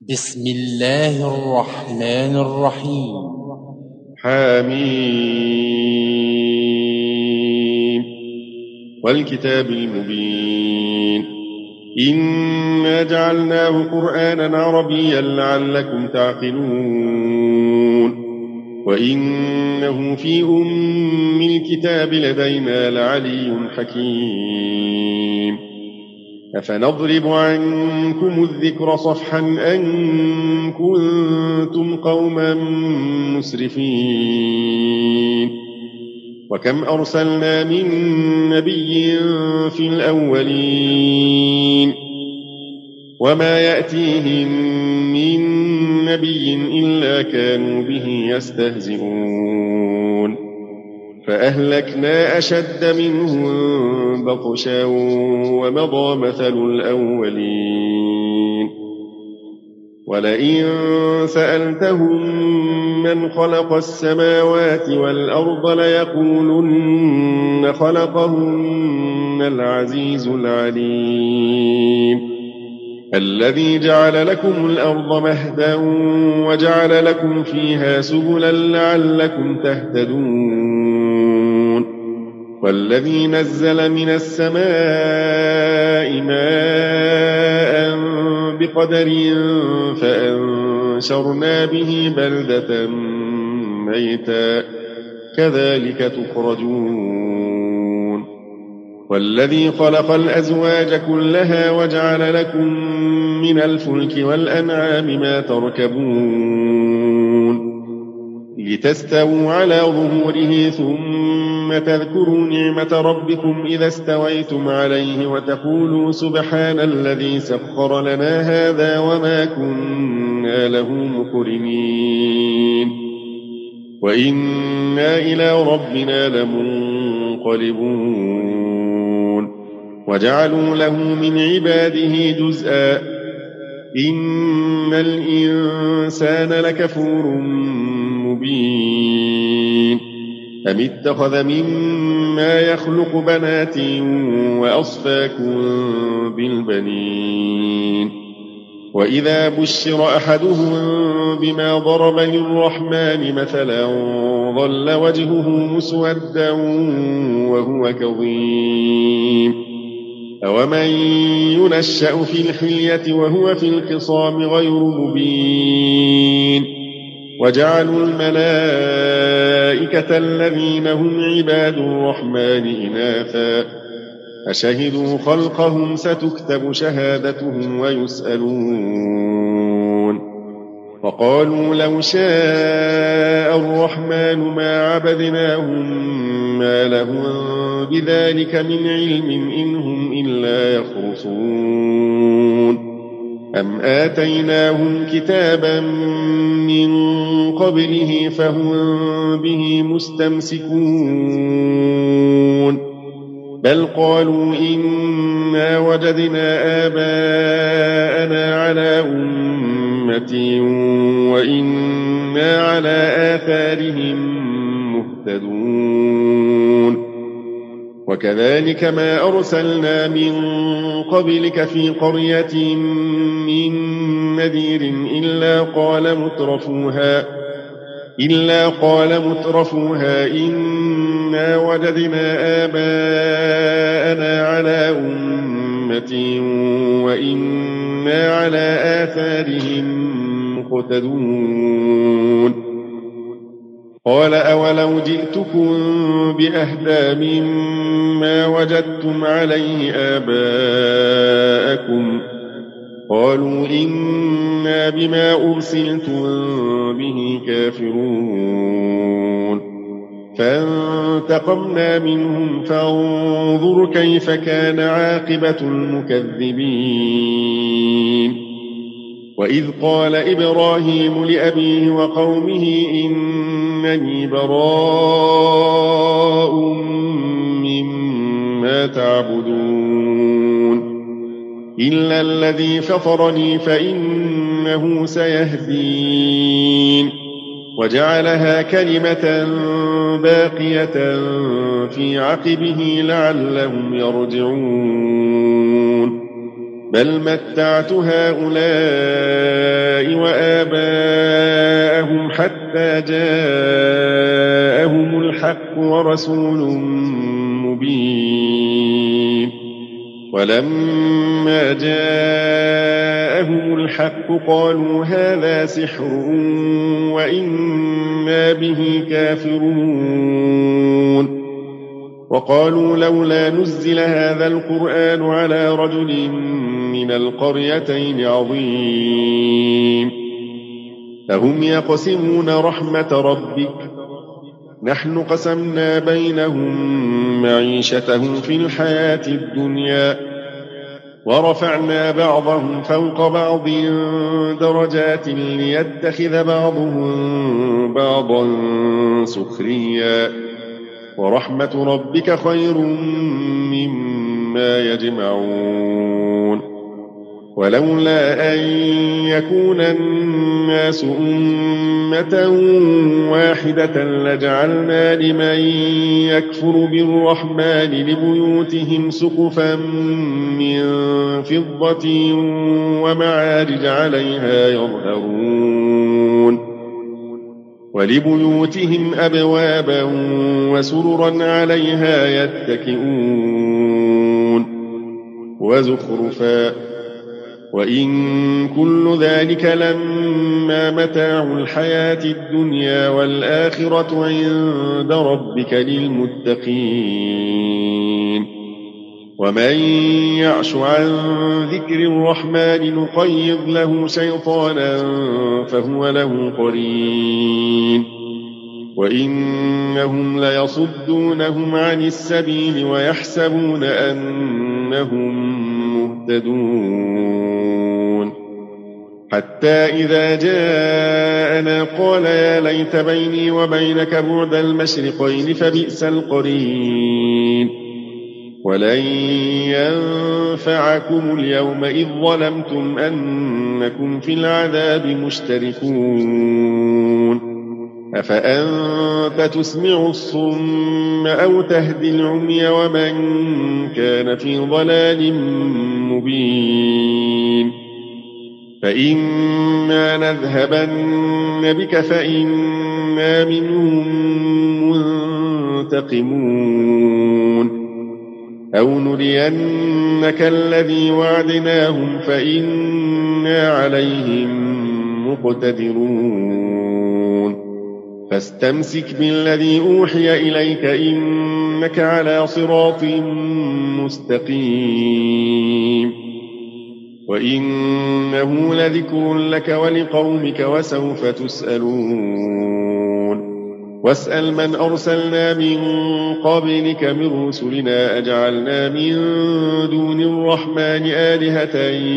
بسم الله الرحمن الرحيم. حميم والكتاب المبين إنا جعلناه قرآنا عربيا لعلكم تعقلون وإنه في أم الكتاب لدينا لعلي حكيم أفنضرب عنكم الذكر صفحا أن كنتم قوما مسرفين وكم أرسلنا من نبي في الأولين وما يأتيهم من نبي إلا كانوا به يستهزئون فأهلكنا أشد منهم بطشا ومضى مثل الأولين ولئن سألتهم من خلق السماوات والأرض ليقولن خلقهن العزيز العليم الذي جعل لكم الأرض مهدا وجعل لكم فيها سبلا لعلكم تهتدون والذي نزل من السماء ماء بقدر فأنشرنا به بلدة ميتا كذلك تخرجون والذي خلق الأزواج كلها وجعل لكم من الفلك والأنعام ما تركبون لتستووا على ظهوره ثم تذكروا نعمة ربكم إذا استويتم عليه وتقولوا سبحان الذي سخر لنا هذا وما كنا له مقرنين وإنا إلى ربنا لمنقلبون وجعلوا له من عباده جزءا إن الإنسان لكفور مبين أم اتخذ مما يخلق بنات وأصفاكم بالبنين وإذا بشر أحدهم بما ضرب للرحمن مثلا ظل وجهه مسودا وهو كظيم أومن ينشأ في الحلية وهو في الخصام غير مبين وجعلوا الملائكة الذين هم عباد الرحمن إناثا أشهدوا خلقهم ستكتب شهادتهم ويسألون وقالوا لو شاء الرحمن ما عبدناهم ما لهم بذلك من علم إن هم إلا يخرصون أم آتيناهم كتابا من قبله فهم به مستمسكون بل قالوا إنا وجدنا آباءنا على أمة وإنا على آثارهم مهتدون وكذلك ما أرسلنا من قبلك في قرية من نذير إلا قال مترفوها إنا وجدنا آباءنا على أمة وإنا على آثارهم مقتدون قال أولو جئتكم بأهدى مما وجدتم عليه آباءكم قالوا إنا بما أرسلتم به كافرون فانتقمنا منهم فانظر كيف كان عاقبة المكذبين وإذ قال إبراهيم لأبيه وقومه إنني براء مما تعبدون إلا الذي فطرني فإنه سيهدين وجعلها كلمة باقية في عقبه لعلهم يرجعون بل متعت هؤلاء ورسول مبين ولما جاءهم الحق قالوا هذا سحر وإنا به كافرون وقالوا لولا نزل هذا القرآن على رجل من القريتين عظيم أهم يقسمون رحمة ربك نحن قسمنا بينهم معيشتهم في الحياة الدنيا ورفعنا بعضهم فوق بعض درجات ليتخذ بعضهم بعضا سخريا ورحمة ربك خير مما يجمعون ولولا أن يكون الناس أمة واحدة لجعلنا لمن يكفر بالرحمن لبيوتهم سقفا من فضة ومعارج عليها يظهرون ولبيوتهم أبوابا وسررا عليها يتكئون وزخرفا وإن كل ذلك لما متاع الحياة الدنيا والآخرة عند ربك للمتقين ومن يعش عن ذكر الرحمن نقيض له شيطانا فهو له قرين وإنهم ليصدونهم عن السبيل ويحسبون أنهم مهتدون حتى إذا جاءنا قال يا ليت بيني وبينك بعد المشرقين فبئس القرين ولن ينفعكم اليوم إذ ظلمتم أنكم في العذاب مشتركون أفأنت تسمع الصم أو تهدي العمي ومن كان في ضلال مبين فإما نذهبن بك فإنا منهم منتقمون أو نرينك الذي وعدناهم فإنا عليهم مقتدرون فاستمسك بالذي أوحي إليك إنك على صراط مستقيم وإنه لذكر لك ولقومك وسوف تسألون واسأل من أرسلنا من قبلك من رسلنا أجعلنا من دون الرحمن آلهة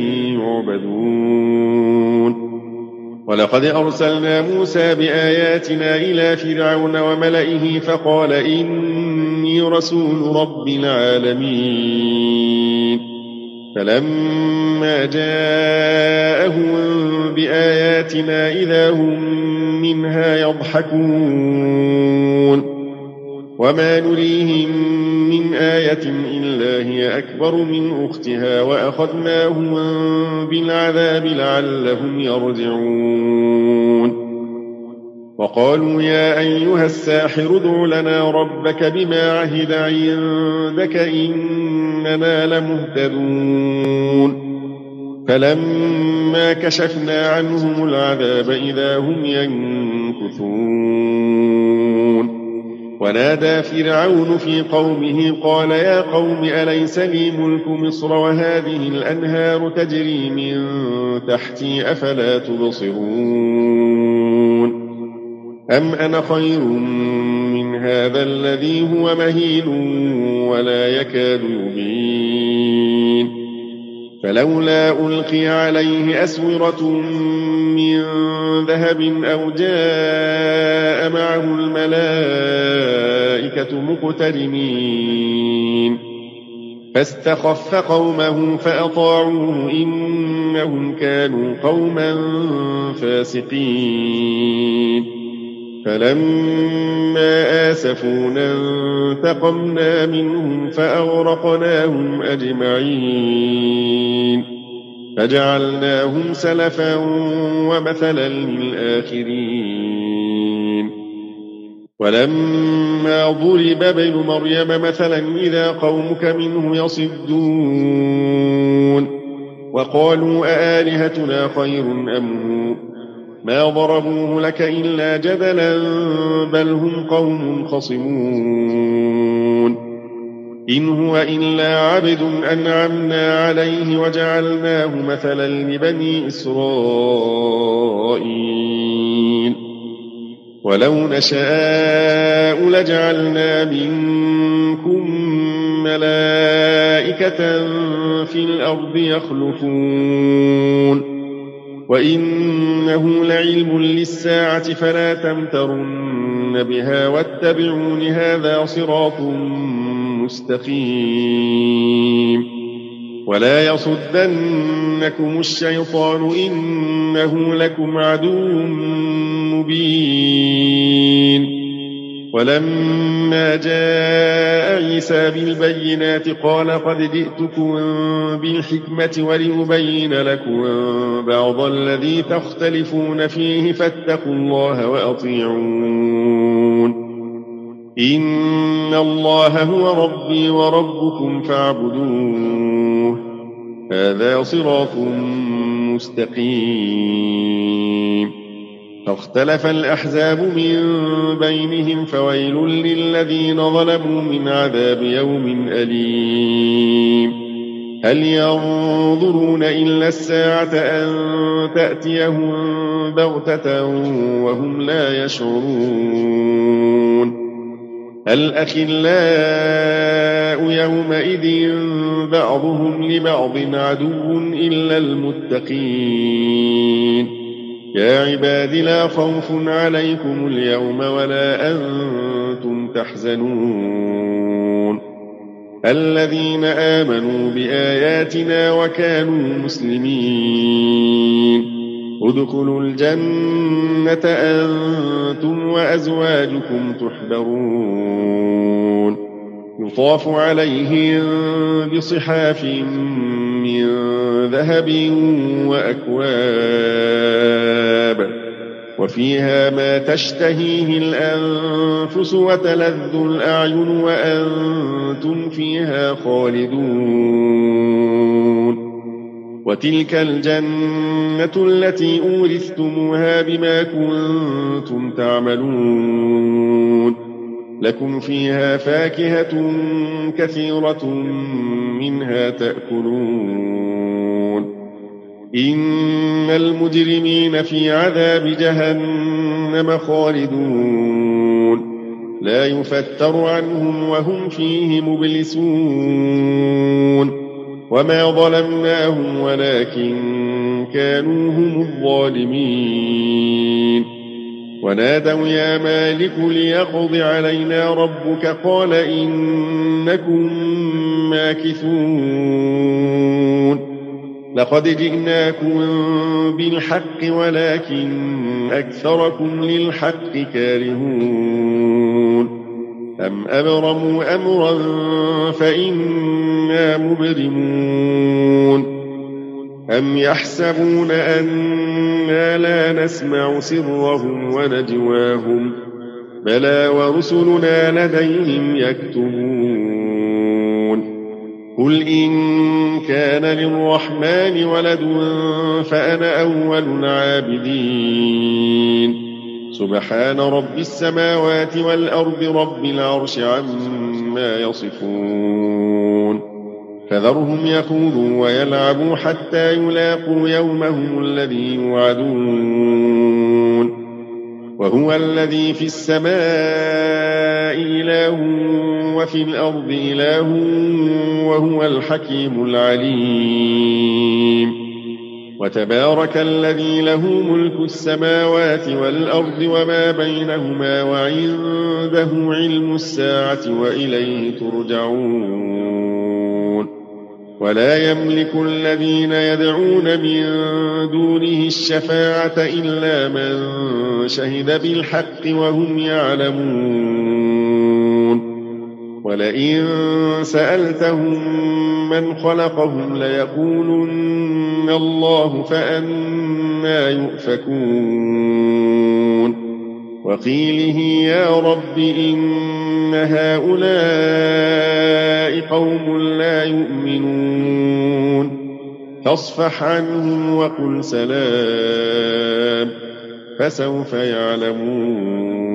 يعبدون ولقد أرسلنا موسى بآياتنا إلى فرعون وملئه فقال إني رسول رب العالمين فلما جاءهم بآياتنا إذا هم منها يضحكون وما نريهم من آية إلا هي أكبر من أختها وأخذناهم بالعذاب لعلهم يرجعون وقالوا يا أيها الساحر ادع لنا ربك بما عهد عندك إننا لمهتدون فلما كشفنا عنهم العذاب إذا هم ينكثون ونادى فرعون في قومه قال يا قوم أليس لي ملك مصر وهذه الأنهار تجري من تحتي أفلا تبصرون أم أنا خير من هذا الذي هو مهين ولا يكاد يبين فلولا ألقي عليه أسورة من ذهب أو جاء معه الملائكة مقترنين فاستخف قومه فأطاعوه إنهم كانوا قوما فاسقين فلما آسفونا انتقمنا منهم فأغرقناهم أجمعين فجعلناهم سلفا ومثلا للآخرين ولما ضرب ابن مريم مثلا إذا قومك منه يصدون وقالوا أآلهتنا خير أم هو ما ضربوه لك إلا جدلا بل هم قوم خصمون إن هو إلا عبد أنعمنا عليه وجعلناه مثلا لبني إسرائيل ولو نشاء لجعلنا منكم ملائكة في الأرض يخلفون وإنه لعلم للساعة فلا تمترن بها واتبعون هذا صراط مستقيم ولا يصدنكم الشيطان إنه لكم عدو مبين ولما جاء عيسى بالبينات قال قد جئتكم بالحكمة ولأبين لكم بعض الذي تختلفون فيه فاتقوا الله وأطيعون إن الله هو ربي وربكم فاعبدوه هذا صراط مستقيم فاختلف الأحزاب من بينهم فويل للذين ظلموا من عذاب يوم أليم هل ينظرون إلا الساعة أن تأتيهم بغتة وهم لا يشعرون الأخلاء يومئذ بعضهم لبعض عدو إلا المتقين يا عباد لا خوف عليكم اليوم ولا أنتم تحزنون الذين آمنوا بآياتنا وكانوا مسلمين ادخلوا الجنة أنتم وأزواجكم تحبرون يطاف عليهم بصحاف من ذهب وأكواب وفيها ما تشتهيه الأنفس وتلذ الأعين وأنتم فيها خالدون وتلك الجنة التي أورثتموها بما كنتم تعملون لكم فيها فاكهة كثيرة منها تأكلون إن المجرمين في عذاب جهنم خالدون لا يفتر عنهم وهم فيه مبلسون وما ظلمناهم ولكن كانوا هم الظالمين ونادوا يا مالك ليقض علينا ربك قال إنكم ماكثون لقد جئناكم بالحق ولكن أكثركم للحق كارهون أم أبرموا أمرا فإنا مبرمون أم يحسبون أنا لا نسمع سرهم ونجواهم بلى ورسلنا لديهم يكتبون قل إن كان للرحمن ولد فأنا أول العابدين سبحان رب السماوات والأرض رب العرش عما يصفون فذرهم يخوضوا ويلعبوا حتى يلاقوا يومهم الذي يوعدون وهو الذي في السماء إله وفي الأرض إله وهو الحكيم العليم وتبارك الذي له ملك السماوات والأرض وما بينهما وعنده علم الساعة وإليه ترجعون ولا يملك الذين يدعون من دونه الشفاعة إلا من شهد بالحق وهم يعلمون ولئن سألتهم من خلقهم ليقولن الله فأنى يؤفكون وقيله يا رب إن هؤلاء قوم لا يؤمنون فاصفح عنهم وقل سلام فسوف يعلمون